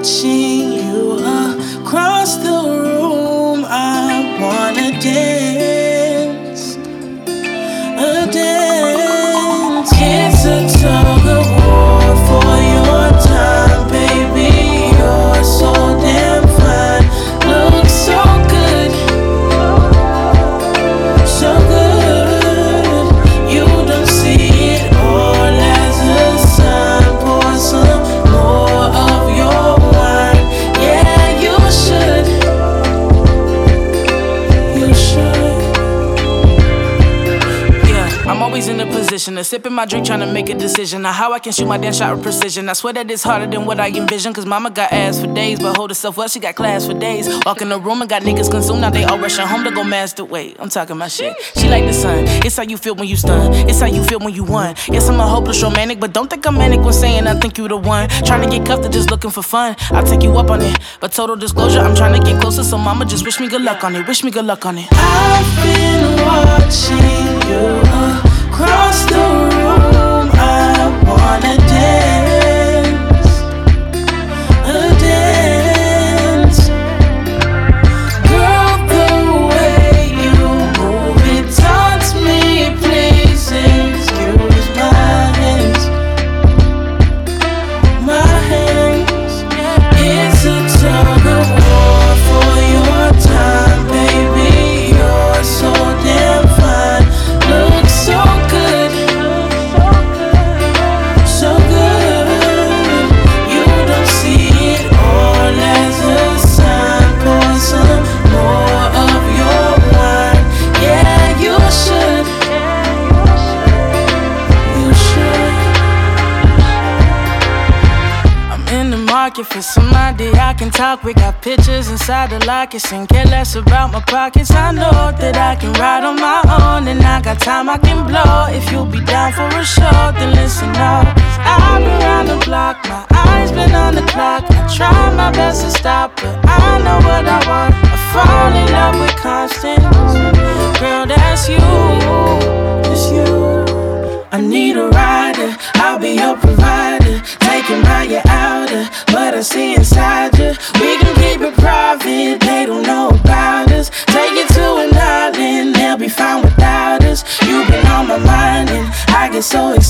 watching you across the room. I wanna dance, a dance. It's a tug of war for your time, baby. You're so damn fine, look so good, so good. You don't see it all as a sign. Pour some more of your wine. Yeah, you should. You should. Yeah, I'm always in a position of sipping my drink, trying to make a decision on how I can shoot my damn shot with precision. I swear that it's harder than what I envisioned, cause mama got ass for days, but hold herself well, she got class for days. Walk in the room and got niggas consumed, now they all rushing home to go master weight. I'm talking my shit. She like the sun, it's how you feel when you stun, it's how you feel when you won. Yes, I'm a hopeless romantic, but don't think I'm manic when saying I think you the one. Trying to get cuffed or just looking for fun, I'll take you up on it, but total disclosure, I'm trying to get closer, so mama just wish me good luck on it, wish me good luck on it. I've been watching you across the room. I wanna dance, a dance. Girl, the way you move it taunts me. Please excuse my hands, my hands. It's a tug of war for your time, baby. You're so damn fine, look so good, so good. You don't see it all as a sign. Pour some more of your wine. Yeah, you should. You should. I'm in the market for somebody I can talk with. Got pictures inside the lockets and care less about my pockets. I know that I can ride on my own, and I got time I can blow. If you'll be down for a show, then listen up. I've been round the block, my eyes been on the clock. I try my best to stop, but I know what I want. I fall in love with constants. Girl, that's you, it's you. I need a rider, I'll be your provider. Taking my you outer, but I see inside you. We can keep it private, they don't know about us. Take it to an island, they'll be fine without us. You've been on my mind and I get so excited.